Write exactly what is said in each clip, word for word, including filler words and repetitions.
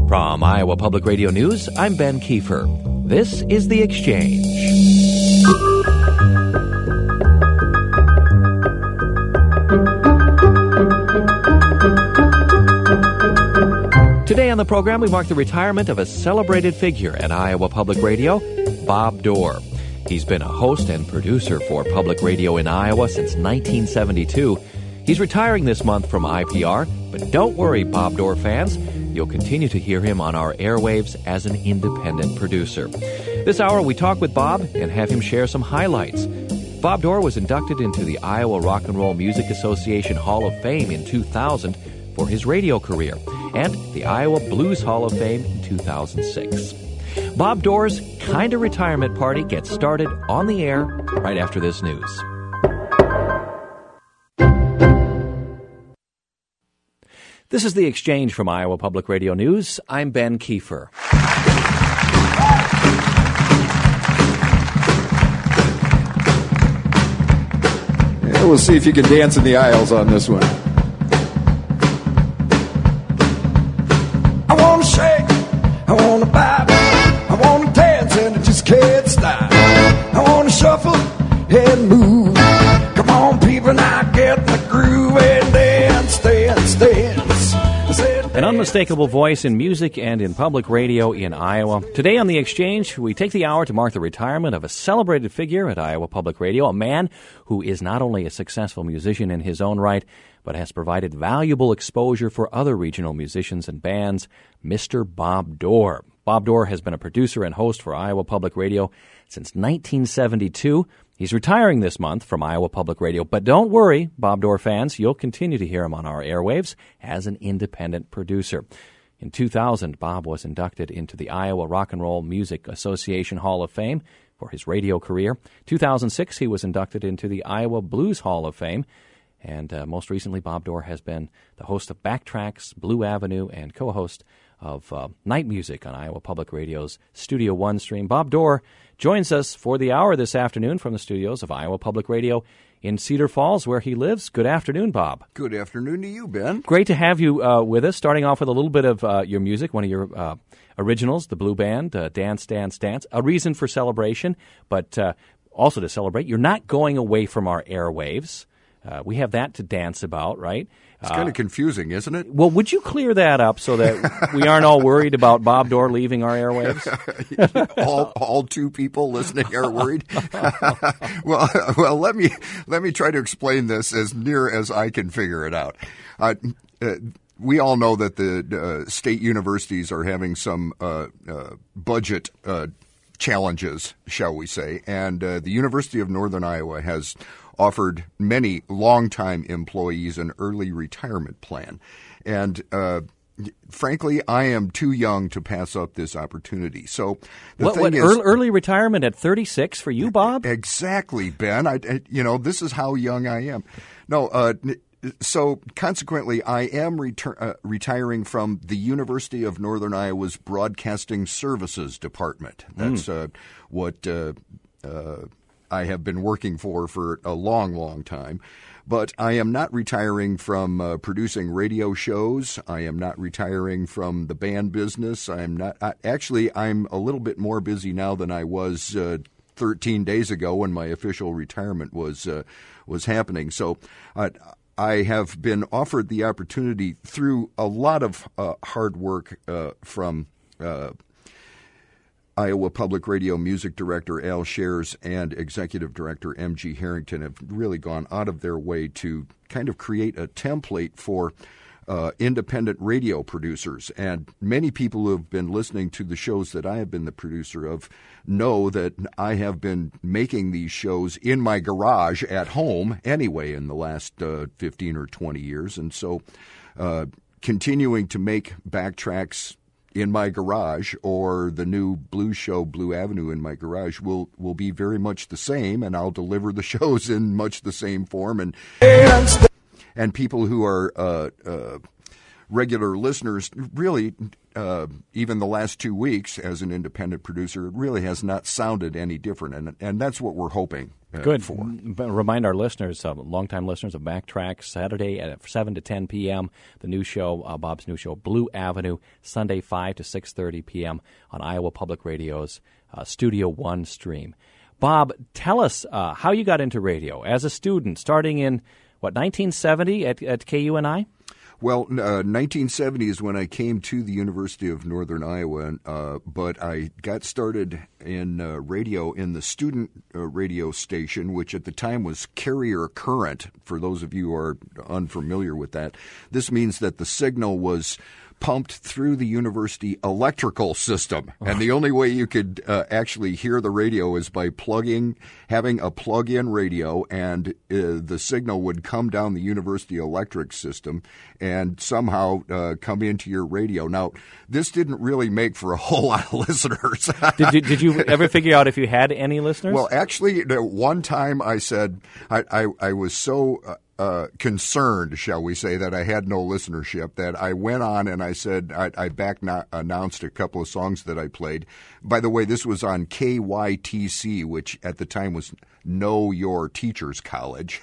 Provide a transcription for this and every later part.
From Iowa Public Radio News, I'm Ben Kiefer. This is The Exchange. Today on the program, we mark the retirement of a celebrated figure at Iowa Public Radio, Bob Dorr. He's been a host and producer for public radio in Iowa since nineteen seventy-two. He's retiring this month from I P R, but don't worry, Bob Dorr fans. You'll continue to hear him on our airwaves as an independent producer. This hour, we talk with Bob and have him share some highlights. Bob Dorr was inducted into the Iowa Rock and Roll Music Association Hall of Fame in two thousand for his radio career, and the Iowa Blues Hall of Fame in two thousand six. Bob Dorr's Kinda Retirement Party gets started on the air right after this news. This is The Exchange from Iowa Public Radio News. I'm Ben Kiefer. Yeah, we'll see if you can dance in the aisles on this one. I want to shake, I want to vibe, I want to dance and I just can't stop. I want to shuffle and move. Come on, people, now get the groove and dance, dance, dance. An unmistakable voice in music and in public radio in Iowa. Today on The Exchange, we take the hour to mark the retirement of a celebrated figure at Iowa Public Radio, a man who is not only a successful musician in his own right, but has provided valuable exposure for other regional musicians and bands, Mister Bob Dorr. Bob Dorr has been a producer and host for Iowa Public Radio since nineteen seventy-two. He's retiring this month from Iowa Public Radio, but don't worry, Bob Dorr fans, you'll continue to hear him on our airwaves as an independent producer. In two thousand, Bob was inducted into the Iowa Rock and Roll Music Association Hall of Fame for his radio career. two thousand six, he was inducted into the Iowa Blues Hall of Fame. And uh, most recently, Bob Dorr has been the host of Backtracks, Blue Avenue, and co-host of uh, Night Music on Iowa Public Radio's Studio One stream. Bob Dorr joins us for the hour this afternoon from the studios of Iowa Public Radio in Cedar Falls, where he lives. Good afternoon, Bob. Good afternoon to you, Ben. Great to have you uh, with us, starting off with a little bit of uh, your music, one of your uh, originals, the Blue Band, uh, Dance, Dance, Dance, a reason for celebration, but uh, also to celebrate. You're not going away from our airwaves. Uh, we have that to dance about, right? It's kind of uh, confusing, isn't it? Well, would you clear that up so that we aren't all worried about Bob Dorr leaving our airwaves? all, all two people listening are worried. well, well, let me let me try to explain this as near as I can figure it out. Uh, uh, we all know that the uh, state universities are having some uh, uh, budget uh, challenges, shall we say, and uh, the University of Northern Iowa has offered many longtime employees an early retirement plan. And uh, frankly, I am too young to pass up this opportunity. So the what, thing what, is, early, early retirement at thirty-six for you, Bob? Exactly, Ben. I, I, you know, this is how young I am. No, uh, so consequently, I am retur- uh, retiring from the University of Northern Iowa's Broadcasting Services Department. That's mm. uh, what uh, uh, I have been working for for a long, long time. But I am not retiring from uh, producing radio shows. I am not retiring from the band business. I am not. I, actually, I'm a little bit more busy now than I was uh, thirteen days ago when my official retirement was uh, was happening. So uh, I have been offered the opportunity through a lot of uh, hard work uh, from uh, Iowa Public Radio Music Director Al Shares and Executive Director M G Harrington have really gone out of their way to kind of create a template for uh, independent radio producers. And many people who have been listening to the shows that I have been the producer of know that I have been making these shows in my garage at home anyway in the last uh, fifteen or twenty years. And so uh, continuing to make Backtracks in my garage or the new blues show Blue Avenue in my garage will will be very much the same, and I'll deliver the shows in much the same form. And and people who are uh, uh, regular listeners really uh, even the last two weeks as an independent producer, it really has not sounded any different, and and that's what we're hoping. Uh, Good. For. But remind our listeners, uh, longtime listeners, of Backtrack, Saturday at seven to ten p.m., the new show, uh, Bob's new show, Blue Avenue, Sunday five to six thirty p.m. on Iowa Public Radio's uh, Studio One stream. Bob, tell us uh, how you got into radio as a student, starting in, what, nineteen seventy at, at K U N I? Well, uh, nineteen seventy is when I came to the University of Northern Iowa, uh, but I got started in uh, radio in the student uh, radio station, which at the time was carrier current. For those of you who are unfamiliar with that, this means that the signal was pumped through the university electrical system. And the only way you could uh, actually hear the radio is by plugging, having a plug-in radio, and uh, the signal would come down the university electric system and somehow uh, come into your radio. Now, this didn't really make for a whole lot of listeners. did, you, did you ever figure out if you had any listeners? Well, actually, one time I said I, I, I was so... Uh, Uh, concerned, shall we say, that I had no listenership, that I went on and I said, I, I back no- announced a couple of songs that I played. By the way, this was on K Y T C, which at the time was Know Your Teacher's College.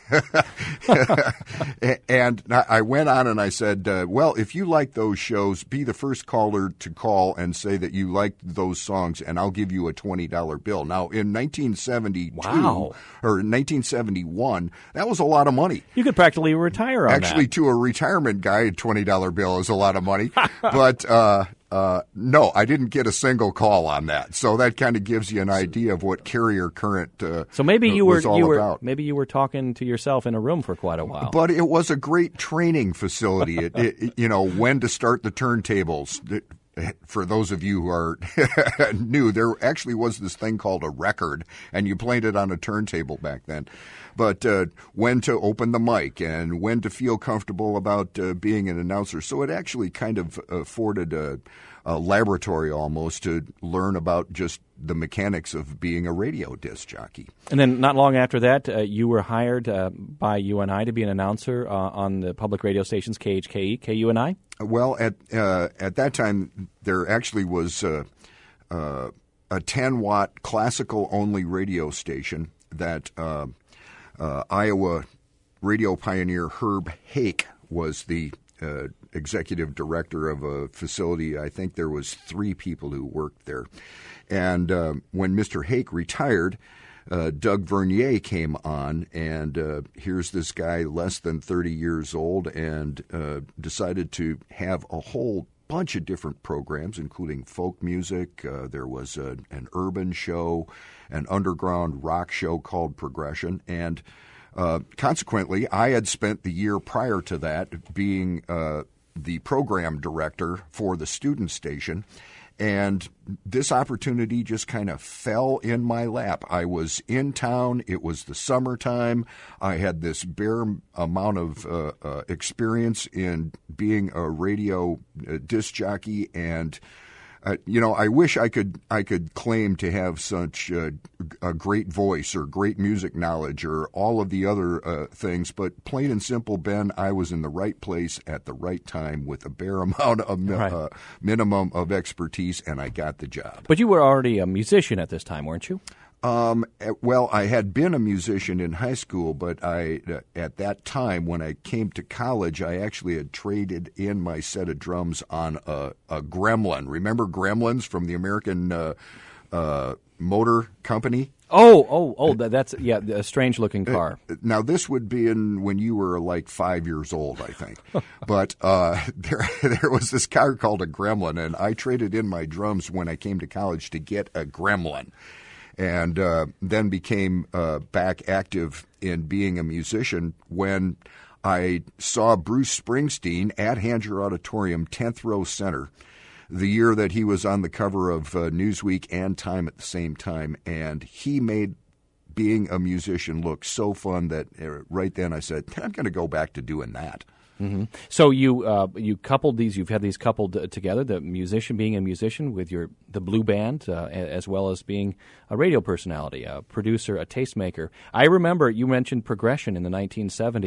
And I went on and I said, uh, well, if you like those shows, be the first caller to call and say that you liked those songs, and I'll give you a twenty dollar bill. Now, in nineteen seventy-two, wow. or nineteen seventy-one, that was a lot of money. You could practically retire on Actually, that. to a retirement guy, a twenty dollar bill is a lot of money. But uh, uh, no, I didn't get a single call on that. So that kind of gives you an idea of what carrier current uh, so maybe you was were all you were about. Maybe you were talking to yourself in a room for quite a while. But it was a great training facility. It, it, you know, when to start the turntables. For those of you who are new, there actually was this thing called a record, and you played it on a turntable back then. But uh, when to open the mic and when to feel comfortable about uh, being an announcer. So it actually kind of afforded a, a laboratory almost to learn about just the mechanics of being a radio disc jockey. And then not long after that, uh, you were hired uh, by U N I to be an announcer uh, on the public radio stations K H K E, K U N I? Well, at uh, at that time, there actually was uh, uh, a ten-watt classical-only radio station that uh, uh, Iowa radio pioneer Herb Hake was the uh, executive director of a facility. I think there was three people who worked there. And uh, when Mister Hake retired, Uh, Doug Vernier came on, and uh, here's this guy less than thirty years old, and uh, decided to have a whole bunch of different programs, including folk music. Uh, there was a, an urban show, an underground rock show called Progression, and uh, consequently, I had spent the year prior to that being uh, the program director for the student station. And this opportunity just kind of fell in my lap. I was in town. It was the summertime. I had this bare amount of uh, uh, experience in being a radio uh, disc jockey, and uh, you know, I wish I could I could claim to have such uh, a great voice or great music knowledge or all of the other uh, things, but plain and simple, Ben, I was in the right place at the right time with a bare amount of mi- right. uh, minimum of expertise, and I got the job. But you were already a musician at this time, weren't you? Um, well, I had been a musician in high school, but I, uh, at that time, when I came to college, I actually had traded in my set of drums on a, a Gremlin. Remember Gremlins from the American uh, uh, Motor Company? Oh, oh, oh! That, that's yeah, a strange-looking car. Uh, now, this would be in when you were like five years old, I think. But uh, there, there was this car called a Gremlin, and I traded in my drums when I came to college to get a Gremlin. And uh, then became uh, back active in being a musician when I saw Bruce Springsteen at Hanger Auditorium, tenth row center, the year that he was on the cover of uh, Newsweek and Time at the same time. And he made being a musician look so fun that uh, right then I said, I'm going to go back to doing that. Mm-hmm. So you uh, you coupled these. You've had these coupled uh, together. The musician being a musician with your the blue band, uh, as well as being a radio personality, a producer, a tastemaker. I remember you mentioned Progression in the nineteen seventies.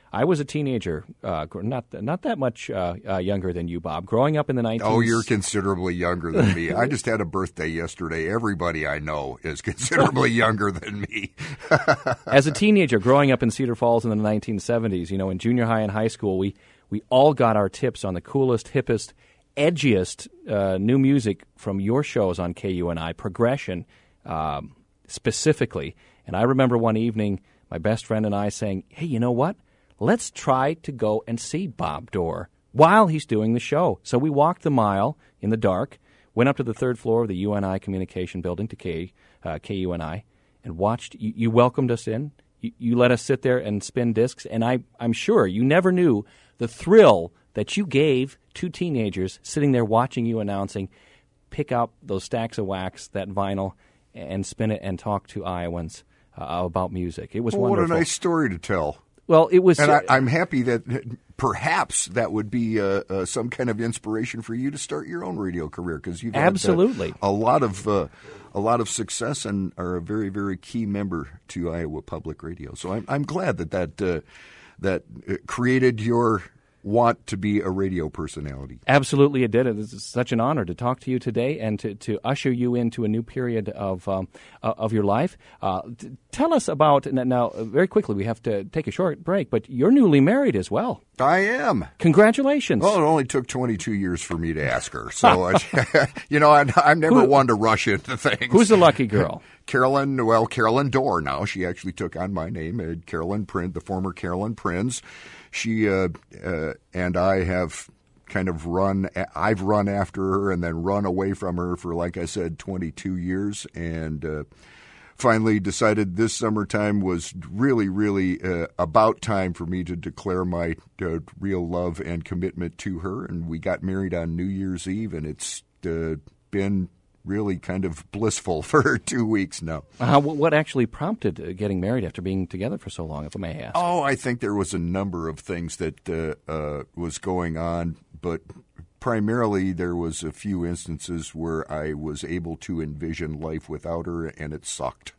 I was a teenager, uh, gr- not not that much uh, uh, younger than you, Bob. Growing up in the nineteen... Oh, you're considerably younger than me. I just had a birthday yesterday. Everybody I know is considerably younger than me. As a teenager, growing up in Cedar Falls in the nineteen seventies, you know, in junior high and high school, we, we all got our tips on the coolest, hippest, edgiest uh, new music from your shows on K U N I, Progression um, specifically. And I remember one evening, my best friend and I saying, hey, you know what? Let's try to go and see Bob Dorr while he's doing the show. So we walked the mile in the dark, went up to the third floor of the U N I Communication Building to K, uh, K U N I, and watched. You, you welcomed us in. You, you let us sit there and spin discs. And I, I'm sure you never knew the thrill that you gave to teenagers sitting there watching you announcing, pick up those stacks of wax, that vinyl, and spin it and talk to Iowans uh, about music. It was well, wonderful. What a nice story to tell. Well, it was, and I, I'm happy that perhaps that would be uh, uh, some kind of inspiration for you to start your own radio career, because you've absolutely had uh, a lot of uh, a lot of success and are a very, very key member to Iowa Public Radio. So I'm I'm glad that that uh, that created your want to be a radio personality. Absolutely, it did. It's such an honor to talk to you today and to, to usher you into a new period of um, uh, of your life. Uh, t- tell us about, now, very quickly, we have to take a short break, but you're newly married as well. I am. Congratulations. Well, it only took twenty-two years for me to ask her. So, I, you know, I, I'm never Who, one to rush into things. Who's the lucky girl? Carolyn, well, Carolyn Dorr now. She actually took on my name, uh, Carolyn Prin, the former Carolyn Prins. She uh, uh, and I have kind of run, I've run after her and then run away from her for, like I said, twenty-two years, and uh, finally decided this summertime was really, really uh, about time for me to declare my uh, real love and commitment to her, and we got married on New Year's Eve, and it's uh, been really kind of blissful for two weeks now. Uh, what actually prompted uh, getting married after being together for so long, if I may ask? Oh, I think there was a number of things that uh, uh, was going on, but primarily there was a few instances where I was able to envision life without her, and it sucked.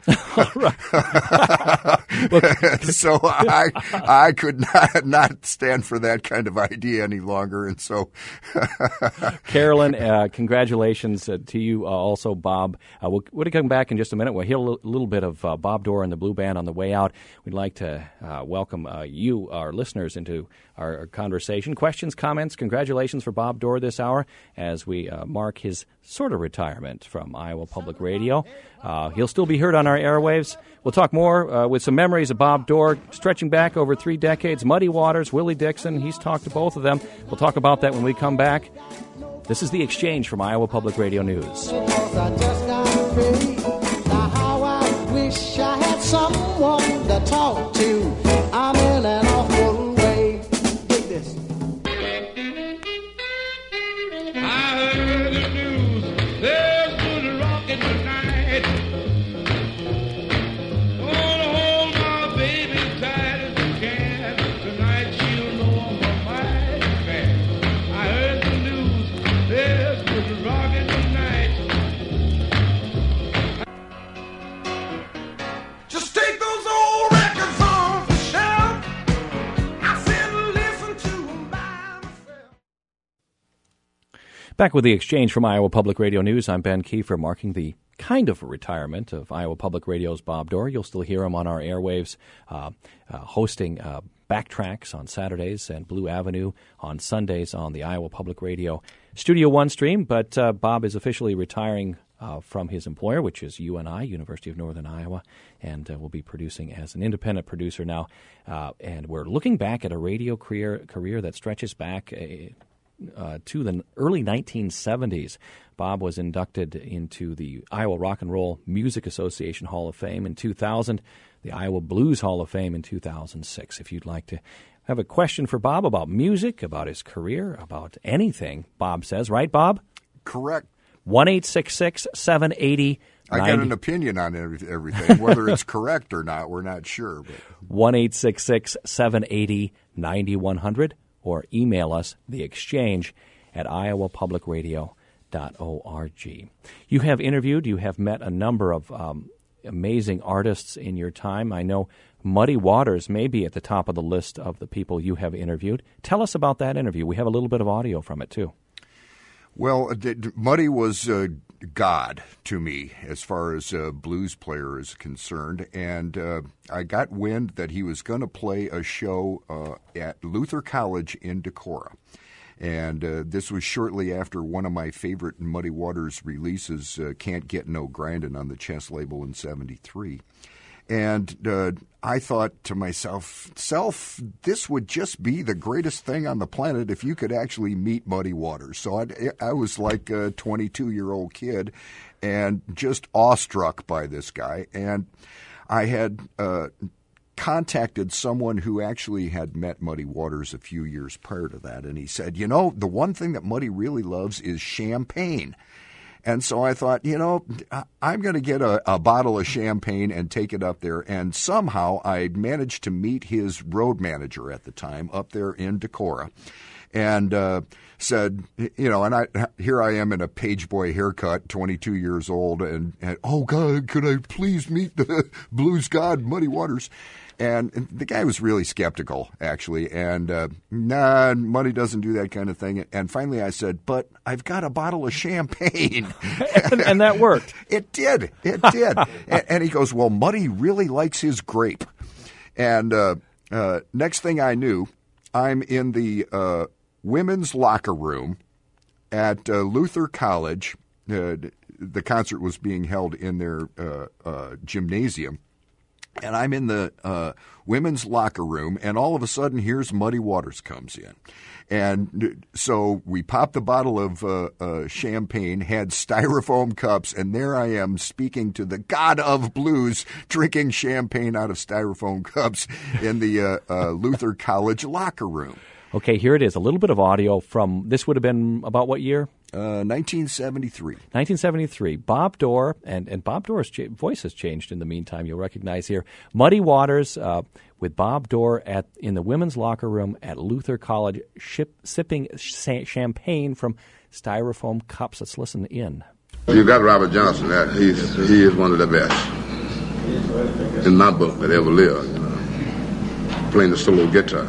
So I I could not not stand for that kind of idea any longer, and so Carolyn, uh, congratulations uh, to you, uh, also Bob. Uh, we'll, we'll come back in just a minute. We'll hear a l- little bit of uh, Bob Dorr and the Blue Band on the way out. We'd like to uh, welcome uh, you, our listeners, into our, our conversation. Questions, comments, congratulations for Bob Dorr this hour as we uh, mark his sort of retirement from Iowa Public Radio. Uh, he'll still be heard on our airwaves. We'll talk more uh, with some memories of Bob Dorr stretching back over three decades. Muddy Waters, Willie Dixon, he's talked to both of them. We'll talk about that when we come back. This is The Exchange from Iowa Public Radio News. I just got free. Now how I wish I had someone to talk to. I'm in an awful way. Take this. I heard the news. There's good rockin' tonight. Gonna hold my baby tight as I can. Tonight she'll know I'm my man. I heard the news. There's good rockin' tonight. Just take those old records off the shelf. I said listen to them by myself. Back with The Exchange from Iowa Public Radio News, I'm Ben Kiefer, marking the kind of a retirement of Iowa Public Radio's Bob Dorr. You'll still hear him on our airwaves, uh, uh, hosting uh, backtracks on Saturdays and Blue Avenue on Sundays on the Iowa Public Radio Studio One stream. But uh, Bob is officially retiring uh, from his employer, which is U N I, University of Northern Iowa, and uh, will be producing as an independent producer now. Uh, and we're looking back at a radio career career that stretches back a, Uh, to the early nineteen seventies. Bob was inducted into the Iowa Rock and Roll Music Association Hall of Fame in two thousand, the Iowa Blues Hall of Fame in two thousand six. If you'd like to have a question for Bob about music, about his career, about anything, Bob says, right, Bob? correct. one eight six six, seven eight zero, I got an opinion on every, everything. Whether it's correct or not, we're not sure. But. one eight six six, seven eight zero, nine one zero zero, or email us, the exchange at iowa public radio dot org. You have interviewed, you have met a number of um, amazing artists in your time. I know Muddy Waters may be at the top of the list of the people you have interviewed. Tell us about that interview. We have a little bit of audio from it, too. Well, Muddy was uh, God to me as far as a blues player is concerned, and uh, I got wind that he was going to play a show uh, at Luther College in Decorah. And uh, this was shortly after one of my favorite Muddy Waters releases, uh, Can't Get No Grindin', on the Chess label in seventy-three. And uh, I thought to myself, self, this would just be the greatest thing on the planet if you could actually meet Muddy Waters. So I'd, I was like a twenty-two-year-old kid and just awestruck by this guy. And I had uh, contacted someone who actually had met Muddy Waters a few years prior to that. And he said, you know, the one thing that Muddy really loves is champagne. And so I thought, you know, I'm going to get a, a bottle of champagne and take it up there. And somehow I managed to meet his road manager at the time up there in Decorah, and uh, said, you know, and I here I am in a page boy haircut, twenty-two years old, and, and oh, God, could I please meet the blues god, Muddy Waters? And the guy was really skeptical, actually, and uh, nah, Muddy doesn't do that kind of thing. And finally I said, but I've got a bottle of champagne. and, and that worked. It did. It did. and, and he goes, well, Muddy really likes his grape. And uh, uh, next thing I knew, I'm in the uh, women's locker room at uh, Luther College. Uh, the concert was being held in their uh, uh, gymnasium. And I'm in the uh, women's locker room, and all of a sudden, here's Muddy Waters comes in. And so we popped the bottle of uh, uh, champagne, had styrofoam cups, and there I am speaking to the god of blues, drinking champagne out of styrofoam cups in the uh, uh, Luther College locker room. Okay, here it is. A little bit of audio from, this would have been about what year? Uh, nineteen seventy-three. nineteen seventy-three. Bob Dorr, and, and Bob Dorr's cha- voice has changed in the meantime, you'll recognize here. Muddy Waters uh, with Bob Dorr at in the women's locker room at Luther College, ship, sipping sh- champagne from styrofoam cups. Let's listen in. You got Robert Johnson. That he's he is one of the best in my book that ever lived. You know, playing the solo guitar.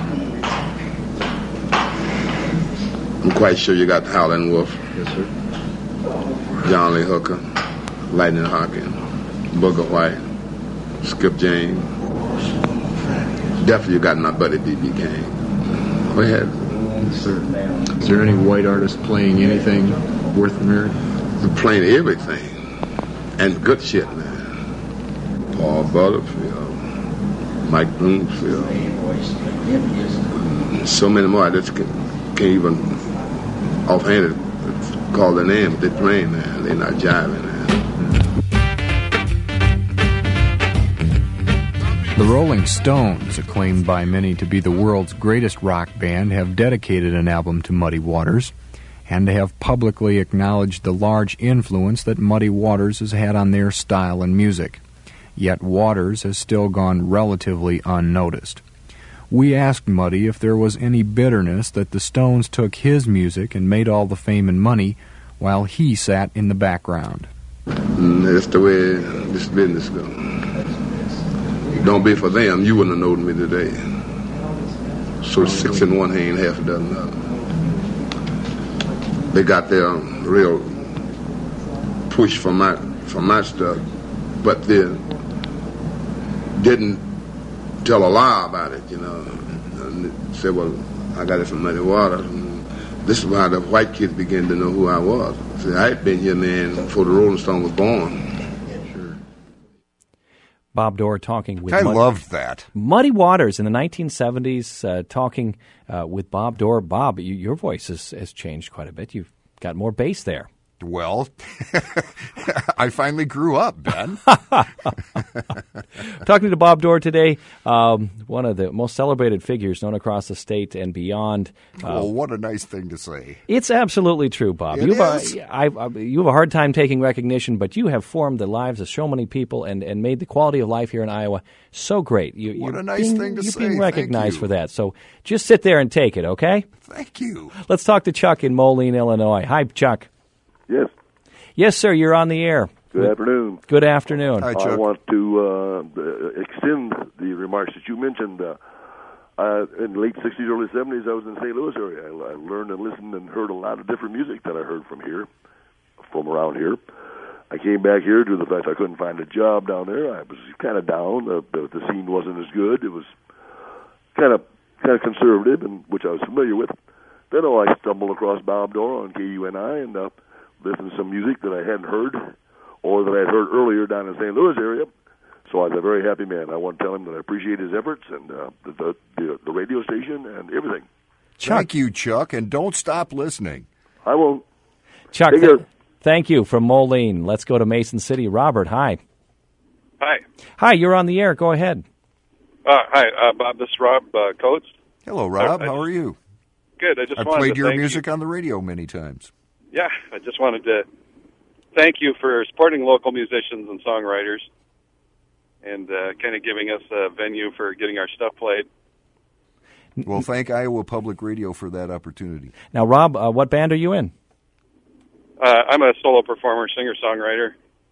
I'm quite sure you got Howlin' Wolf. Yes, sir. John Lee Hooker, Lightning Hawkins, Booker White, Skip James. Definitely you got my buddy B B King. Go ahead. Yes, sir. Is there any white artist playing anything worth America? We're playing everything. And good shit, man. Paul Butterfield, Mike Bloomfield. So many more. I just can't, can't even offhanded call their name, but they're playing, man. They're not jiving, man. The Rolling Stones, acclaimed by many to be the world's greatest rock band, have dedicated an album to Muddy Waters, and have publicly acknowledged the large influence that Muddy Waters has had on their style and music. Yet Waters has still gone relatively unnoticed. We asked Muddy if there was any bitterness that the Stones took his music and made all the fame and money while he sat in the background. Mm, that's the way this business goes. Don't be for them, you wouldn't have known me today. So six in one hand, half a dozen other. They got their real push for my for my stuff, but they didn't tell a lie about it, you know. And say, well, I got it from Muddy Waters. And this is why the white kids began to know who I was. See, I had been here, man, before the Rolling Stone was born. Sure. Bob Dorr talking with I Muddy, loved that. Muddy Waters in the nineteen seventies, uh, talking uh, with Bob Dorr. Bob, you, your voice has, has changed quite a bit. You've got more bass there. Well, I finally grew up, Ben. Talking to Bob Dorr today, um, one of the most celebrated figures known across the state and beyond. Uh, well, what a nice thing to say. It's absolutely true, Bob. It you, have is. a, I, I, you have a hard time taking recognition, but you have formed the lives of so many people and, and made the quality of life here in Iowa so great. You, What you're a nice being, thing to you're say. being Thank recognized you. for that. So just sit there and take it, okay? Thank you. Let's talk to Chuck in Moline, Illinois. Hi, Chuck. Yes. Yes, sir, you're on the air. Good afternoon. Good afternoon. Hi, Chuck. I want to uh, extend the remarks that you mentioned. Uh, uh, in the late sixties, early seventies, I was in the Saint Louis area. I, I learned and listened and heard a lot of different music that I heard from here, from around here. I came back here due to the fact I couldn't find a job down there. I was kind of down. The, the, the scene wasn't as good. It was kind of kind of conservative, and which I was familiar with. Then oh, I stumbled across Bob Dorr on K U N I and uh, listened to some music that I hadn't heard or that I had heard earlier down in the Saint Louis area. So I was a very happy man. I want to tell him that I appreciate his efforts and uh, the, the, the radio station and everything. Chuck. Thank you, Chuck, and don't stop listening. I won't. Chuck, Take th- care. thank you from Moline. Let's go to Mason City. Robert, hi. Hi. Hi, you're on the air. Go ahead. Uh, hi, uh, Bob. This is Rob uh, Coates. Hello, Rob. I- I How are you? Good. I just I've wanted played to your thank music you. on the radio many times. Yeah, I just wanted to thank you for supporting local musicians and songwriters and uh, kind of giving us a venue for getting our stuff played. Well, thank Iowa Public Radio for that opportunity. Now, Rob, uh, what band are you in? Uh, I'm a solo performer, singer-songwriter.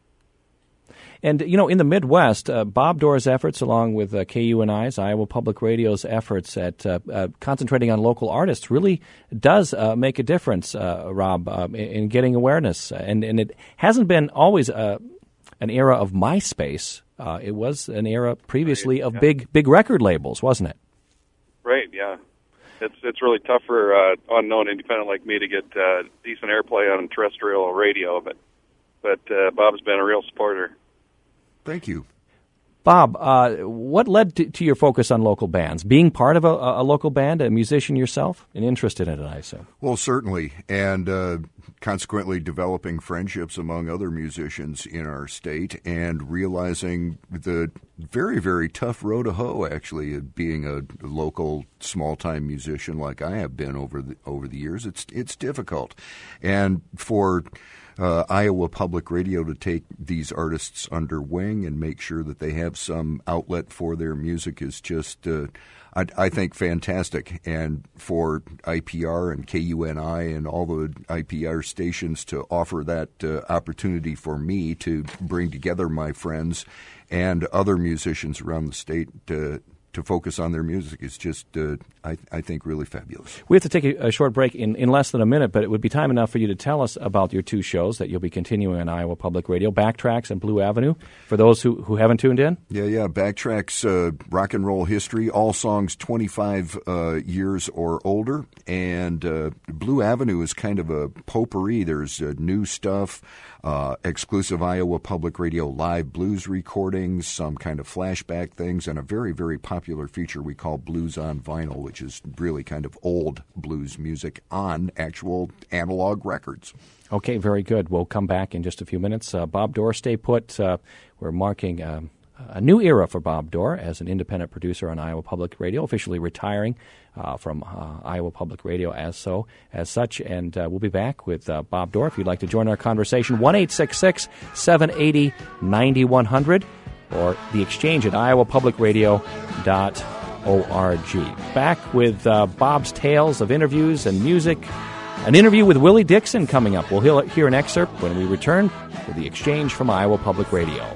And, you know, in the Midwest, uh, Bob Dorr's efforts, along with uh, K U N I's, Iowa Public Radio's efforts at uh, uh, concentrating on local artists, really does uh, make a difference, uh, Rob, uh, in, in getting awareness. And, and it hasn't been always uh, an era of MySpace. Uh, it was an era previously of yeah. big big record labels, wasn't it? Right, yeah. It's it's really tough for uh, unknown independent like me to get uh, decent airplay on terrestrial radio, but, but uh, Bob's been a real supporter. Thank you. Bob, uh, what led to, to your focus on local bands? Being part of a, a local band, a musician yourself, and interested in it, I assume. Well, certainly, and uh, consequently developing friendships among other musicians in our state and realizing the very, very tough road to hoe, actually, of being a local small-time musician like I have been over the, over the years. It's, it's difficult. And for Uh, Iowa Public Radio to take these artists under wing and make sure that they have some outlet for their music is just, uh, I, I think, fantastic. And for I P R and K U N I and all the I P R stations to offer that uh, opportunity for me to bring together my friends and other musicians around the state to to focus on their music is just, uh, I, I think, really fabulous. We have to take a, a short break in, in less than a minute, but it would be time enough for you to tell us about your two shows that you'll be continuing on Iowa Public Radio, Backtracks and Blue Avenue, for those who, who haven't tuned in. Yeah, yeah. Backtracks, uh, rock and roll history, all songs twenty-five uh, years or older. And uh, Blue Avenue is kind of a potpourri. There's uh, new stuff, uh, exclusive Iowa Public Radio live blues recordings, some kind of flashback things, and a very, very popular feature we call Blues on Vinyl, which is really kind of old blues music on actual analog records. Okay, very good. We'll come back in just a few minutes. Uh, Bob Dorr, stay put. Uh, we're marking um, a new era for Bob Dorr as an independent producer on Iowa Public Radio, officially retiring uh, from uh, Iowa Public Radio as so as such. And uh, we'll be back with uh, Bob Dorr. If you'd like to join our conversation, one eight six six, seven eight zero, nine one zero zero or the exchange at iowa public radio dot org. Back with uh, Bob's tales of interviews and music. An interview with Willie Dixon coming up. We'll hear, hear an excerpt when we return with the exchange from Iowa Public Radio.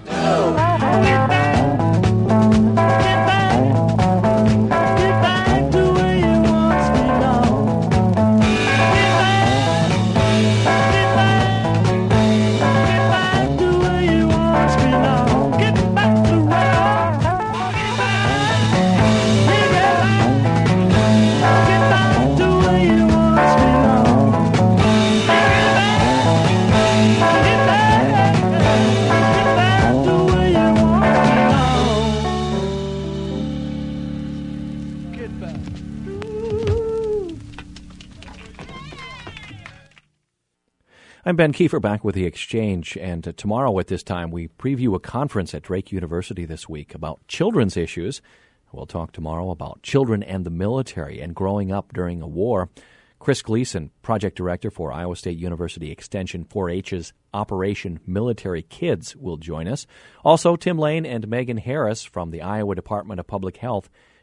I'm Ben Kiefer, back with The Exchange, and uh, tomorrow at this time we preview a conference at Drake University this week about children's issues. We'll talk tomorrow about children and the military and growing up during a war. Chris Gleason, Project Director for Iowa State University Extension four H's Operation Military Kids, will join us. Also, Tim Lane and Megan Harris from the Iowa Department of Public Health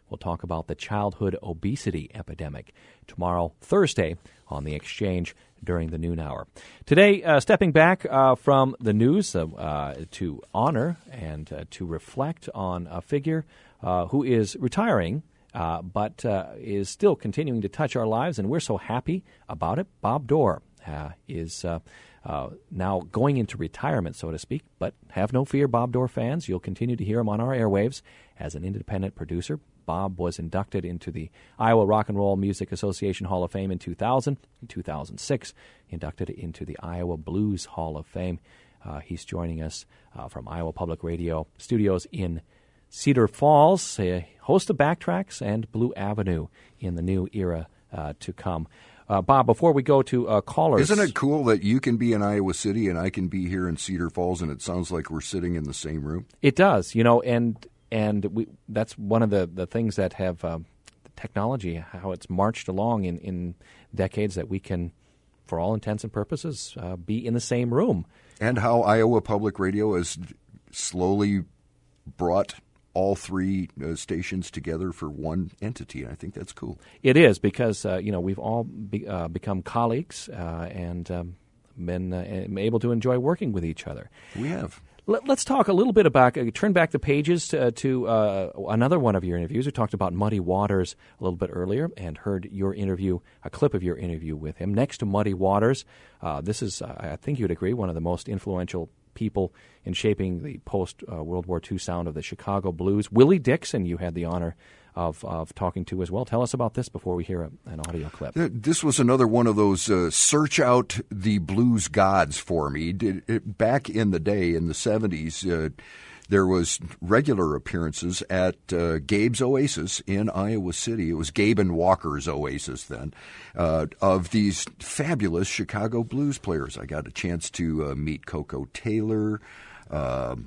We'll talk about the childhood obesity epidemic tomorrow, Thursday, on The Exchange during the noon hour. Today, uh, stepping back uh, from the news uh, uh, to honor and uh, to reflect on a figure uh, who is retiring, uh, but uh, is still continuing to touch our lives, and we're so happy about it. Bob Dorr uh, is uh, uh, now going into retirement, so to speak, but have no fear, Bob Dorr fans. You'll continue to hear him on our airwaves as an independent producer. Bob was inducted into the Iowa Rock and Roll Music Association Hall of Fame in two thousand. In two thousand six, inducted into the Iowa Blues Hall of Fame. Uh, he's joining us uh, from Iowa Public Radio studios in Cedar Falls, a host of Backtracks and Blue Avenue in the new era uh, to come. Uh, Bob, before we go to uh, callers... Isn't it cool that you can be in Iowa City and I can be here in Cedar Falls, and it sounds like we're sitting in the same room? It does, you know, and... And we, that's one of the, the things that have um, technology, how it's marched along in, in decades, that we can, for all intents and purposes, uh, be in the same room. And how Iowa Public Radio has slowly brought all three uh, stations together for one entity. I think that's cool. It is, because uh, you know we've all be, uh, become colleagues uh, and um, been uh, able to enjoy working with each other. We have. Let's talk a little bit about, uh, turn back the pages to, to uh, another one of your interviews. We talked about Muddy Waters a little bit earlier and heard your interview, a clip of your interview with him. Next to Muddy Waters, uh, this is, uh, I think you'd agree, one of the most influential people in shaping the post-World War Two sound of the Chicago blues. Willie Dixon, you had the honor of of talking to as well. Tell us about this before we hear a, an audio clip. This was another one of those uh, search out the blues gods for me. It, it, back in the day, in the seventies, uh, there was regular appearances at uh, Gabe's Oasis in Iowa City. It was Gabe and Walker's Oasis then, uh, of these fabulous Chicago blues players. I got a chance to uh, meet Coco Taylor, uh,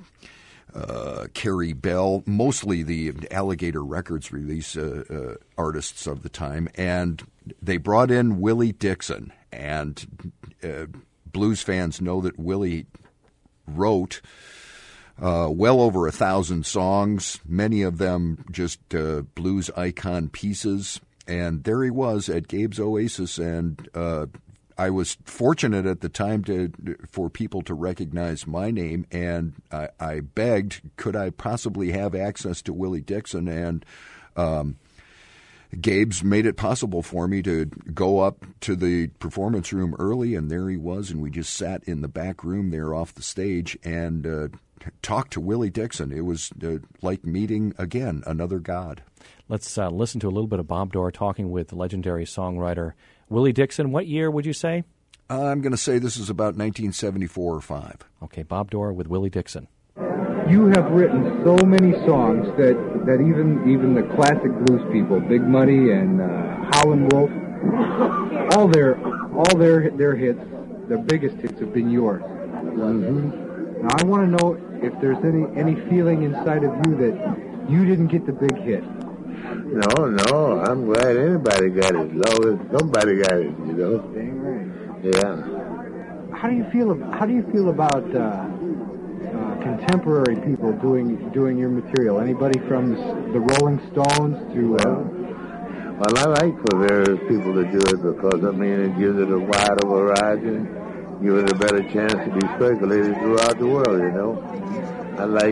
Uh, Carrie Bell, mostly the Alligator Records release uh, uh, artists of the time, and they brought in Willie Dixon. And uh, blues fans know that Willie wrote uh, well over a thousand songs, many of them just uh, blues icon pieces. And there he was at Gabe's Oasis, and uh, I was fortunate at the time to for people to recognize my name, and I, I begged, could I possibly have access to Willie Dixon? And um, Gabe's made it possible for me to go up to the performance room early, and there he was, and we just sat in the back room there off the stage and uh, talked to Willie Dixon. It was uh, like meeting, again, another god. Let's uh, listen to a little bit of Bob Dorr talking with the legendary songwriter Willie Dixon. What year would you say? I'm going to say this is about nineteen seventy-four or five. Okay, Bob Dorr with Willie Dixon. You have written so many songs that, that even even the classic blues people, Big Muddy and uh, Howlin' Wolf, all their all their their hits, their biggest hits have been yours. Mm-hmm. Now I want to know if there's any any feeling inside of you that you didn't get the big hit. No, no, I'm glad anybody got it, as long as somebody got it, you know. Dang right. Yeah. How do you feel? How do you feel about uh, uh, contemporary people doing doing your material? Anybody from the Rolling Stones to? Uh... Well, I like for various people to do it because I mean it gives it a wider variety, gives it a better chance to be circulated throughout the world. You know, I like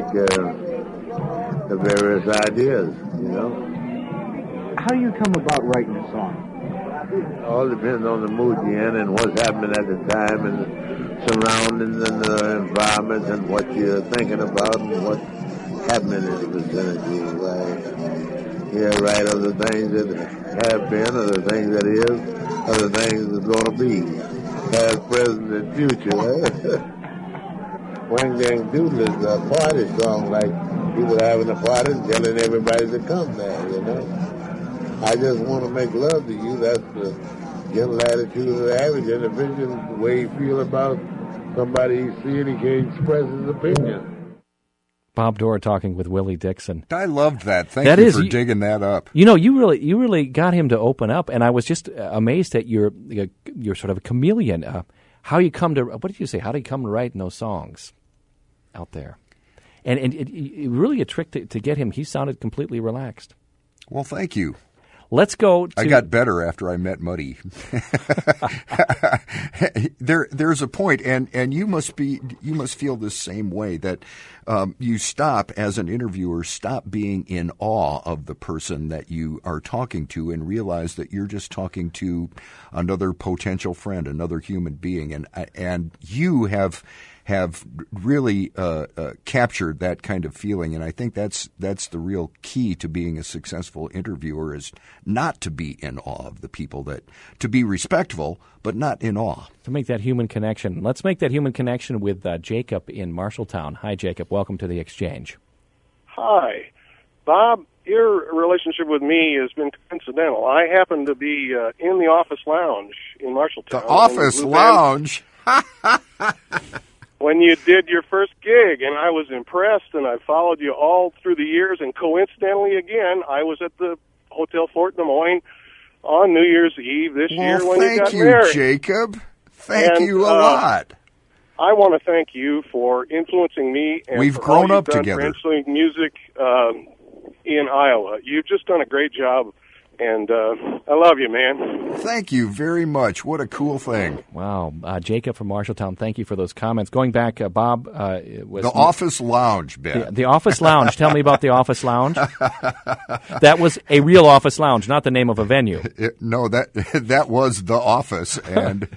uh, the various ideas. You know. How do you come about writing a song? All depends on the mood you're in and what's happening at the time and the surroundings and the environment and what you're thinking about and what's happening in the vicinity. Right? Yeah, right, of the things that have been, or the things that is, or the things that's going to be, past, present, and future. Wang Dang Doodle is a party song, like people having a party and telling everybody to come there, you know. I just want to make love to you. That's the general attitude of the average individual, the way he feel about somebody he see and he can't express his opinion. Bob Dorr talking with Willie Dixon. I loved that. Thank that you is, for you, digging that up. You know, you really, you really got him to open up, and I was just amazed at your, your sort of a chameleon. Uh, how you come to, what did you say? How did you come to writing those songs out there? And and it, it really a trick to, to get him. He sounded completely relaxed. Well, thank you. Let's go to... I got better after I met Muddy. there, there's a point, and, and you must be, you must feel the same way, that um, you stop, as an interviewer, stop being in awe of the person that you are talking to and realize that you're just talking to another potential friend, another human being, and and you have have really uh, uh, captured that kind of feeling. And I think that's that's the real key to being a successful interviewer, is not to be in awe of the people, that to be respectful, but not in awe. To make that human connection. Let's make that human connection with uh, Jacob in Marshalltown. Hi, Jacob. Welcome to the Exchange. Hi. Bob, your relationship with me has been coincidental. I happen to be uh, in the office lounge in Marshalltown. The office lounge? When you did your first gig, and I was impressed, and I followed you all through the years, and coincidentally, again, I was at the Hotel Fort Des Moines on New Year's Eve this well, year when you got you, married. Jacob. Thank and, you a uh, lot. I want to thank you for influencing me. And We've for grown all up you've done together. For influencing music um, in Iowa. You've just done a great job, and uh, I love you, man. Thank you very much. What a cool thing. Wow. Uh, Jacob from Marshalltown, thank you for those comments. Going back, uh, Bob... Uh, was the Office Lounge, Ben. The, the Office Lounge. Tell me about the Office Lounge. That was a real Office Lounge, not the name of a venue. It, no, that that was the Office, and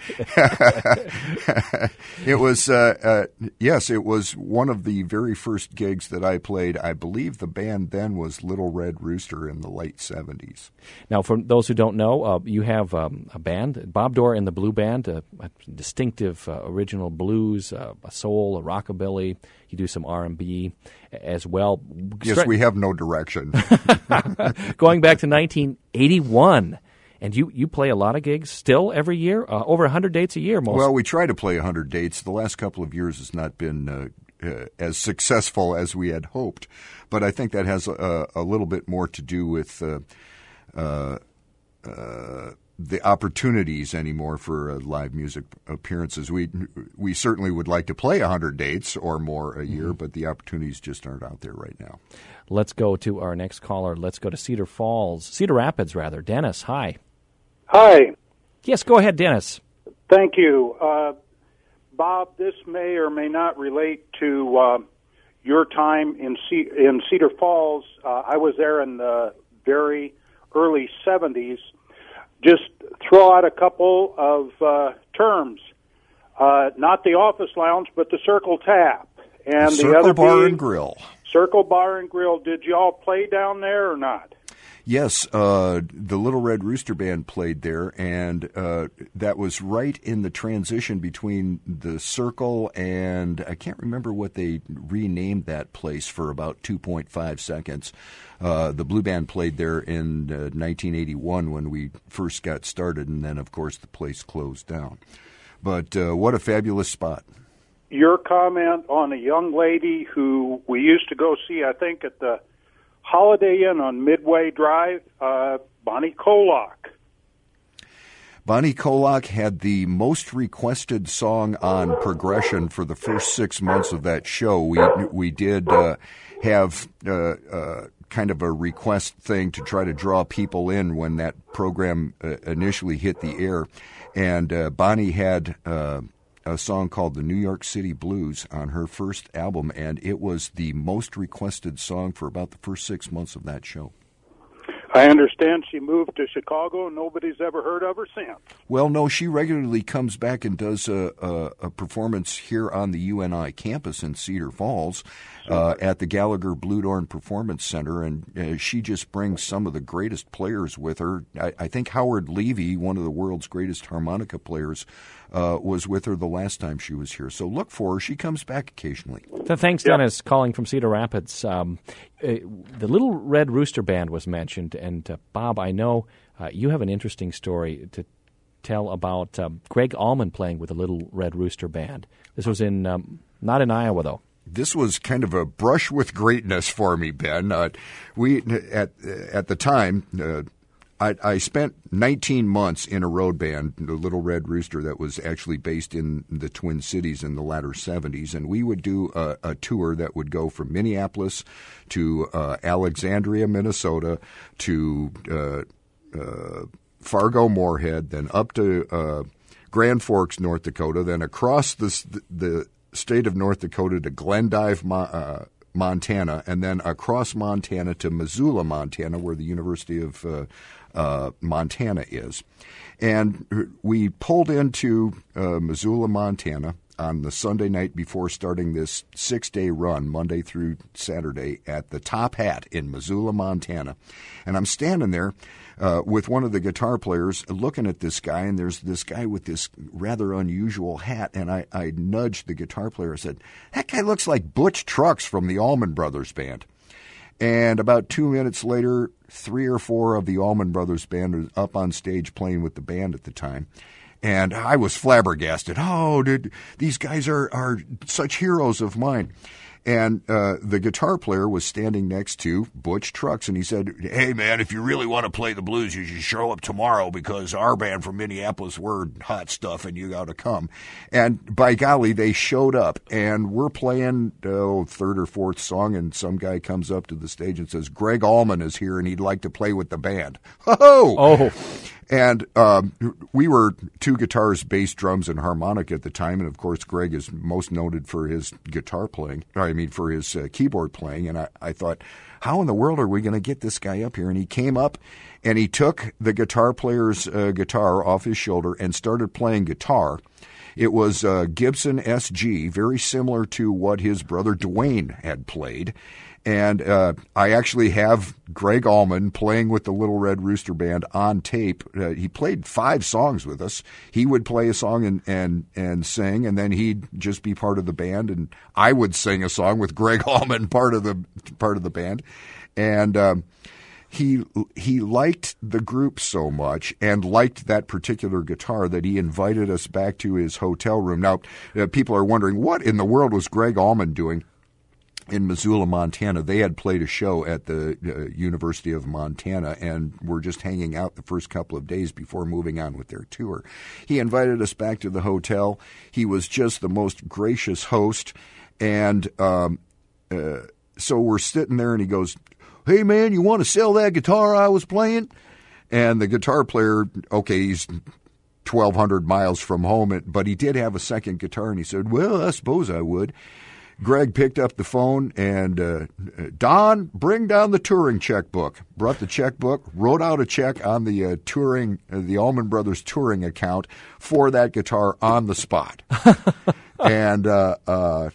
it was uh, uh, yes, it was one of the very first gigs that I played. I believe the band then was Little Red Rooster in the late seventies. Now, for those who don't know, uh, you have um, a band, Bob Dorr and the Blue Band, a, a distinctive uh, original blues, uh, a soul, a rockabilly. You do some R and B as well. Yes, Stra- we have no direction. Going back to nineteen eighty-one, and you, you play a lot of gigs still every year, uh, over one hundred dates a year most. Well, we try to play one hundred dates. The last couple of years has not been uh, uh, as successful as we had hoped, but I think that has a, a little bit more to do with uh, uh, uh, the opportunities anymore for uh, live music appearances. We we certainly would like to play one hundred dates or more a year, mm-hmm. but the opportunities just aren't out there right now. Let's go to our next caller. Let's go to Cedar Falls, Cedar Rapids, rather. Dennis, hi. Hi. Yes, go ahead, Dennis. Thank you. Uh, Bob, this may or may not relate to uh, your time in, C- in Cedar Falls. Uh, I was there in the very early seventies. Just throw out a couple of uh, terms. Uh, not the Office Lounge, but the Circle Tap. And the, Circle other Bar being, and Grill. Circle Bar and Grill. Did you all play down there or not? Yes, uh, the Little Red Rooster Band played there, and uh, that was right in the transition between the Circle and I can't remember what they renamed that place for about two point five seconds. Uh, the Blue Band played there in uh, nineteen eighty-one when we first got started, and then, of course, the place closed down. But uh, what a fabulous spot. Your comment on a young lady who we used to go see, I think, at the Holiday Inn on Midway Drive, uh, Bonnie Kolock. Bonnie Kolock had the most requested song on Progression for the first six months of that show. We we did uh, have uh, uh, kind of a request thing to try to draw people in when that program uh, initially hit the air, and uh, Bonnie had Uh, a song called The New York City Blues on her first album, and it was the most requested song for about the first six months of that show. I understand she moved to Chicago and nobody's ever heard of her since. Well, no, she regularly comes back and does a, a, a performance here on the U N I campus in Cedar Falls uh, at the Gallagher Bluedorn Performance Center, and uh, she just brings some of the greatest players with her. I, I think Howard Levy, one of the world's greatest harmonica players, uh, was with her the last time she was here. So look for her. She comes back occasionally. Thanks, Dennis, calling from Cedar Rapids. Um, uh, the Little Red Rooster Band was mentioned, and uh, Bob, I know uh, you have an interesting story to tell about um, Greg Allman playing with the Little Red Rooster Band. This was in um, not in Iowa, though. This was kind of a brush with greatness for me, Ben. Uh, we at at the time. Uh, I, I spent nineteen months in a road band, the Little Red Rooster, that was actually based in the Twin Cities in the latter seventies, and we would do a, a tour that would go from Minneapolis to uh, Alexandria, Minnesota, to uh, uh, Fargo, Moorhead, then up to uh, Grand Forks, North Dakota, then across the, the state of North Dakota to Glendive, uh, Montana, and then across Montana to Missoula, Montana, where the University of uh, uh, Montana is. And we pulled into uh, Missoula, Montana on the Sunday night before starting this six-day run, Monday through Saturday, at the Top Hat in Missoula, Montana. And I'm standing there uh, with one of the guitar players looking at this guy, and there's this guy with this rather unusual hat, and I, I nudged the guitar player and said, "That guy looks like Butch Trucks from the Allman Brothers Band." And about two minutes later, three or four of the Allman Brothers Band were up on stage playing with the band at the time. And I was flabbergasted. Oh, dude, these guys are, are such heroes of mine. And uh, the guitar player was standing next to Butch Trucks, and he said, "Hey, man, if you really want to play the blues, you should show up tomorrow because our band from Minneapolis, we're hot stuff, and you got to come." And by golly, they showed up, and we're playing oh, third or fourth song, and some guy comes up to the stage and says, "Greg Allman is here, and he'd like to play with the band." Ho-ho! Oh. And um, we were two guitars, bass, drums, and harmonica at the time. And, of course, Greg is most noted for his guitar playing, I mean, for his uh, keyboard playing. And I, I thought, how in the world are we going to get this guy up here? And he came up, and he took the guitar player's uh, guitar off his shoulder and started playing guitar. It was uh, Gibson S G, very similar to what his brother Dwayne had played. And uh, I actually have Greg Allman playing with the Little Red Rooster Band on tape. Uh, he played five songs with us. He would play a song and, and, and sing, and then he'd just be part of the band, and I would sing a song with Greg Allman, part of the part of the band. And um, he he liked the group so much and liked that particular guitar that he invited us back to his hotel room. Now, uh, people are wondering, what in the world was Greg Allman doing in Missoula, Montana? They had played a show at the uh, University of Montana and were just hanging out the first couple of days before moving on with their tour. He invited us back to the hotel. He was just the most gracious host. And um, uh, so we're sitting there, and he goes, "Hey, man, you want to sell that guitar I was playing?" And the guitar player, okay, he's twelve hundred miles from home, but he did have a second guitar, and he said, "Well, I suppose I would." Greg picked up the phone and, uh, "Don, bring down the touring checkbook." Brought the checkbook, wrote out a check on the uh, touring, uh, the Allman Brothers touring account for that guitar on the spot. and uh, uh,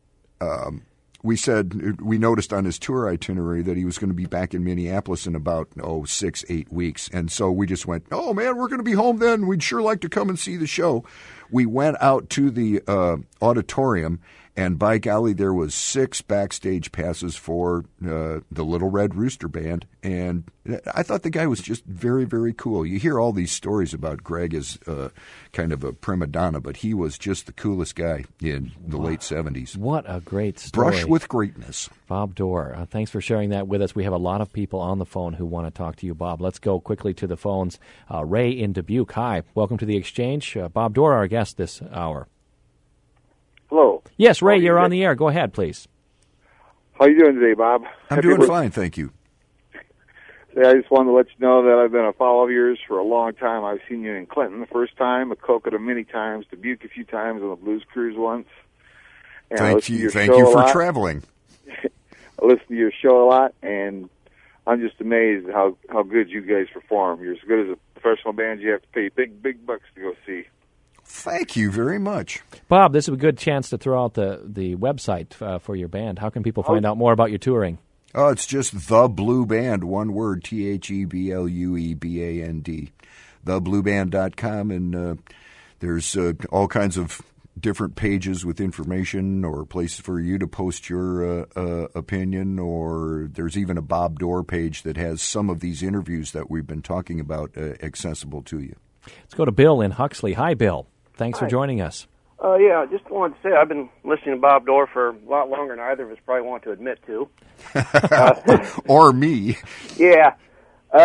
um, we said, we noticed on his tour itinerary that he was going to be back in Minneapolis in about, oh, six, eight weeks. And so we just went, "Oh, man, we're going to be home then. We'd sure like to come and see the show." We went out to the uh, auditorium, and by golly, there was six backstage passes for uh, the Little Red Rooster Band. And I thought the guy was just very, very cool. You hear all these stories about Greg as uh, kind of a prima donna, but he was just the coolest guy in the wow. late seventies. What a great story. Brush with greatness. Bob Dorr, uh, thanks for sharing that with us. We have a lot of people on the phone who want to talk to you, Bob. Let's go quickly to the phones. Uh, Ray in Dubuque. Hi. Welcome to the Exchange. Uh, Bob Dorr, our guest this hour. Hello. Yes, Ray, you're on the air. Go ahead, please. How are you doing today, Bob? I'm Happy doing work. Fine, thank you. Yeah, I just wanted to let you know that I've been a follower of yours for a long time. I've seen you in Clinton the first time, Maquoketa many times, Dubuque a few times, on the Blues Cruise once. And thank you. Thank you for traveling. I listen to your show a lot, and I'm just amazed at how, how good you guys perform. You're as good as a professional band you have to pay big, big bucks to go see. Thank you very much. Bob, this is a good chance to throw out the, the website uh, for your band. How can people find oh. out more about your touring? Oh, it's just The Blue Band, one word, T H E B L U E B A N D, the blue band dot com, and uh, there's uh, all kinds of different pages with information or places for you to post your uh, uh, opinion, or there's even a Bob Dorr page that has some of these interviews that we've been talking about uh, accessible to you. Let's go to Bill in Huxley. Hi, Bill. Thanks Hi. for joining us. Uh, yeah, I just wanted to say I've been listening to Bob Dorr for a lot longer than either of us probably want to admit to. uh, or me. Yeah. Uh,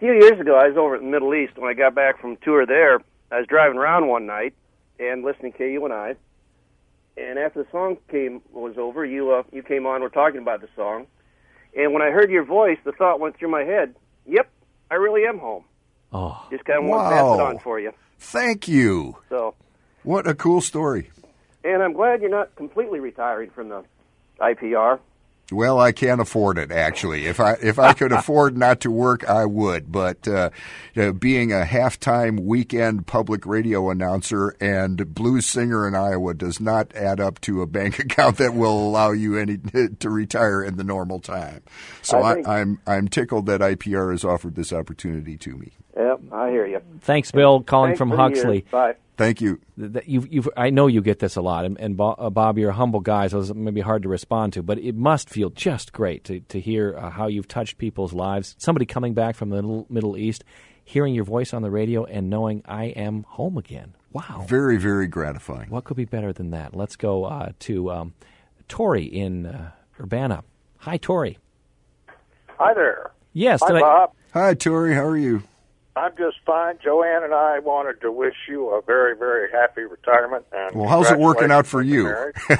few years ago, I was over in the Middle East. When I got back from tour there, I was driving around one night and listening to K U N I. And after the song came was over, you uh, you came on. We're talking about the song, and when I heard your voice, the thought went through my head. Yep, I really am home. Oh, just kind of want to pass it on for you. Thank you. So, what a cool story. And I'm glad you're not completely retiring from the I P R. Well, I can't afford it, actually. If I if I could afford not to work, I would. But uh, uh, being a halftime weekend public radio announcer and blues singer in Iowa does not add up to a bank account that will allow you any to retire in the normal time. So I I, I'm I'm tickled that I P R has offered this opportunity to me. Yep, I hear you. Thanks, Bill, calling Thanks from for Huxley. Years. Bye. Thank you. You've, you've, I know you get this a lot, and, and Bob, you're a humble guy, so it's maybe hard to respond to, but it must feel just great to, to hear uh, how you've touched people's lives. Somebody coming back from the Middle, Middle East, hearing your voice on the radio and knowing I am home again. Wow. Very, very gratifying. What could be better than that? Let's go uh, to um, Tori in uh, Urbana. Hi, Tori. Hi there. Yes. Hi, did I- Bob. Hi, Tori. How are you? I'm just fine. Joanne and I wanted to wish you a very, very happy retirement. And well, how's it working out for you?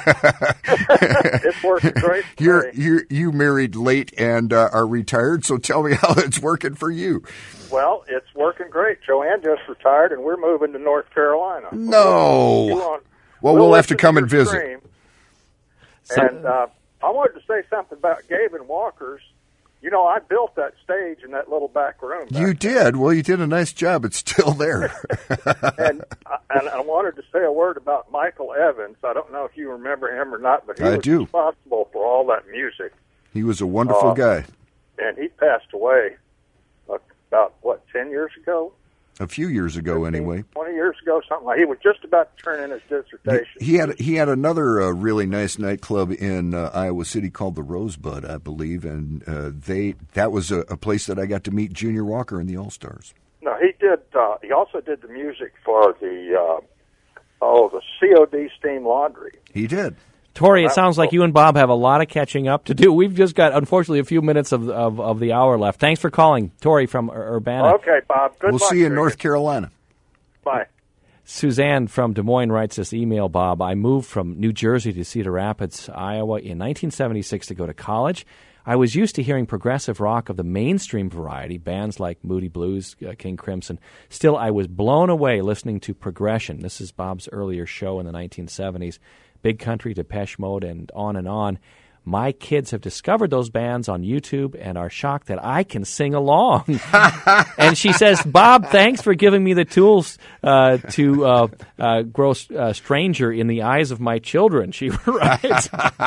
It's working great. For you're me. you you married late and uh, are retired, so tell me how it's working for you. Well, it's working great. Joanne just retired, and we're moving to North Carolina. No. You want- Well, we'll, we'll have to come and visit. Stream. And uh, I wanted to say something about Gavin Walker's. You know, I built that stage in that little back room. Back You did. Well, you did a nice job. It's still there. and, I, and I wanted to say a word about Michael Evans. I don't know if you remember him or not, but he I was do. responsible for all that music. He was a wonderful Uh, guy. And he passed away uh, about, what, ten years ago? A few years ago, anyway. twenty years ago, something like. He was just about to turn in his dissertation. He had he had another uh, really nice nightclub in uh, Iowa City called the Rosebud, I believe, and uh, they that was a, a place that I got to meet Junior Walker and the All Stars. No, he did. Uh, he also did the music for the uh, oh the C O D Steam Laundry. He did. Tori, it sounds like you and Bob have a lot of catching up to do. We've just got, unfortunately, a few minutes of of, of the hour left. Thanks for calling, Tori from Ur- Urbana. Okay, Bob. Good we'll luck see you in to North Carolina. Bye. Suzanne from Des Moines writes this email, Bob. I moved from New Jersey to Cedar Rapids, Iowa in nineteen seventy-six to go to college. I was used to hearing progressive rock of the mainstream variety, bands like Moody Blues, uh, King Crimson. Still, I was blown away listening to progression. This is Bob's earlier show in the nineteen seventies. Big Country, Depeche Mode, and on and on. My kids have discovered those bands on YouTube and are shocked that I can sing along. And she says, Bob, thanks for giving me the tools uh, to uh, uh, grow uh, stranger in the eyes of my children, she writes.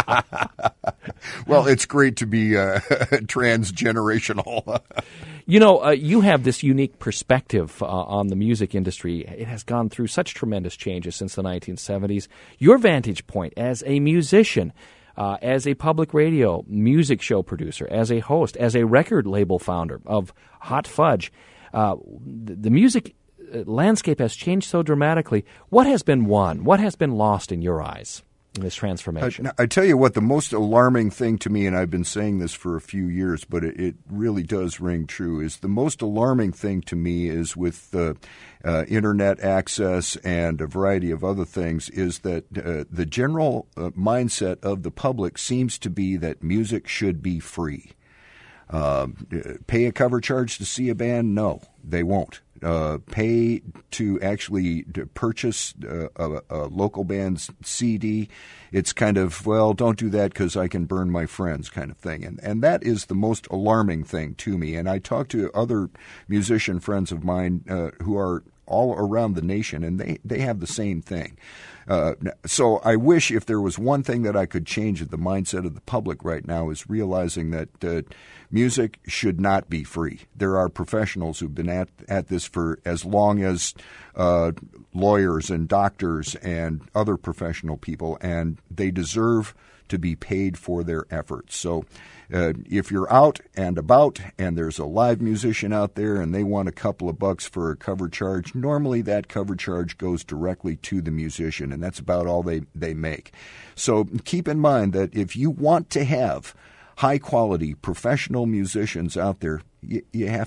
Well, it's great to be uh, transgenerational. You know, uh, you have this unique perspective uh, on the music industry. It has gone through such tremendous changes since the nineteen seventies. Your vantage point as a musician, uh, as a public radio music show producer, as a host, as a record label founder of Hot Fudge, uh, the, the music landscape has changed so dramatically. What has been won? What has been lost in your eyes in this transformation? I, I tell you what, the most alarming thing to me, and I've been saying this for a few years, but it, it really does ring true, is the most alarming thing to me is with the uh, internet access and a variety of other things, is that uh, the general uh, mindset of the public seems to be that music should be free. Uh, pay a cover charge to see a band? No, they won't. Uh, pay to actually to purchase uh, a, a local band's C D. It's kind of, well, don't do that because I can burn my friends kind of thing. And and that is the most alarming thing to me. And I talk to other musician friends of mine uh, who are all around the nation, and they, they have the same thing. Uh, so I wish if there was one thing that I could change at the mindset of the public right now is realizing that uh, music should not be free. There are professionals who've been at, at this for as long as uh, lawyers and doctors and other professional people, and they deserve to be paid for their efforts. So uh, if you're out and about and there's a live musician out there and they want a couple of bucks for a cover charge, normally that cover charge goes directly to the musician, and that's about all they, they make. So keep in mind that if you want to have high-quality professional musicians out there, you, you have to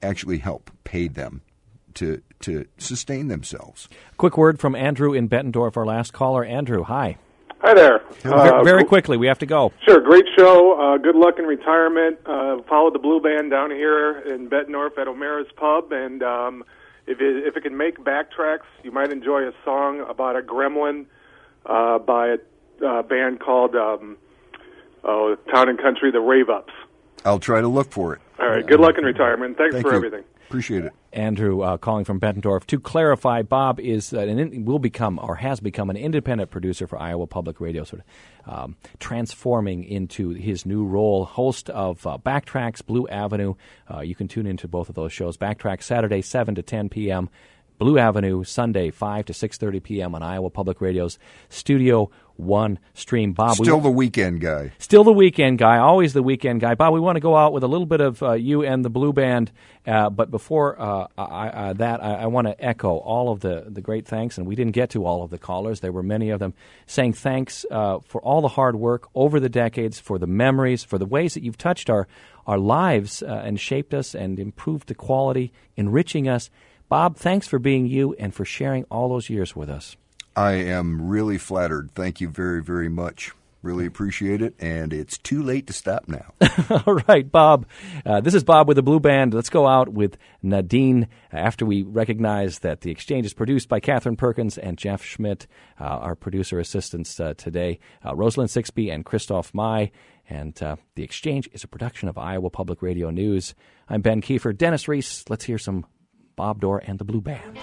actually help pay them to to sustain themselves. Quick word from Andrew in Bettendorf, our last caller. Andrew, hi. Hi there. Uh, very cool. quickly, we have to go. Sure, great show. Uh, good luck in retirement. Uh, followed the Blue Band down here in Bettendorf at O'Mara's Pub, and um, if it, if it can make backtracks, you might enjoy a song about a gremlin uh, by a uh, band called um, oh, Town and Country, the Rave Ups. I'll try to look for it. All right, good luck in retirement. Thanks Thank for you. everything. Appreciate it. Andrew uh, calling from Bettendorf. To clarify, Bob is uh, an in, will become or has become an independent producer for Iowa Public Radio, sort of um, transforming into his new role, host of uh, Backtracks, Blue Avenue. Uh, you can tune into both of those shows. Backtracks Saturday seven to ten p.m., Blue Avenue Sunday five to six thirty p.m. on Iowa Public Radio's Studio One stream. Bob, Still we, the weekend guy. Still the weekend guy, always the weekend guy. Bob, we want to go out with a little bit of uh, you and the Blue Band, uh, but before uh, I, uh, that, I, I want to echo all of the, the great thanks, and we didn't get to all of the callers. There were many of them saying thanks uh, for all the hard work over the decades, for the memories, for the ways that you've touched our, our lives uh, and shaped us and improved the quality, enriching us. Bob, thanks for being you and for sharing all those years with us. I am really flattered. Thank you very, very much. Really appreciate it, and it's too late to stop now. All right, Bob. Uh, this is Bob with the Blue Band. Let's go out with Nadine after we recognize that the Exchange is produced by Catherine Perkins and Jeff Schmidt, uh, our producer assistants uh, today, uh, Rosalind Sixby and Christoph Mai. And uh, the Exchange is a production of Iowa Public Radio News. I'm Ben Kiefer. Dennis Reese, let's hear some Bob Dorr and the Blue Band.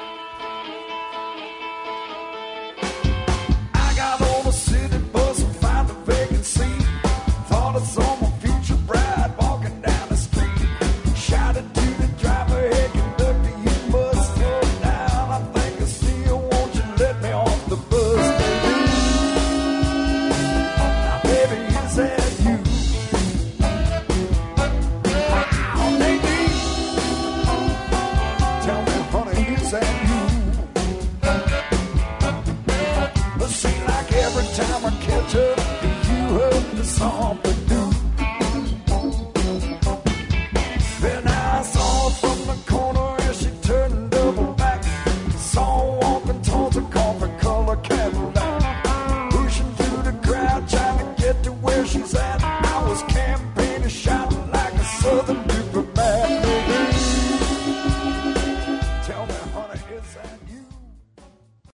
I got on a city bus and found a vacancy. Thought I saw my future bride walking down the street. Shouted to the driver, hey conductor, you must slow down. I think I still want you, let me off the bus. Now baby, is that you? Wow, Nadine. Tell me, honey, is that you? But seem like every time I catch up, you hurt me something.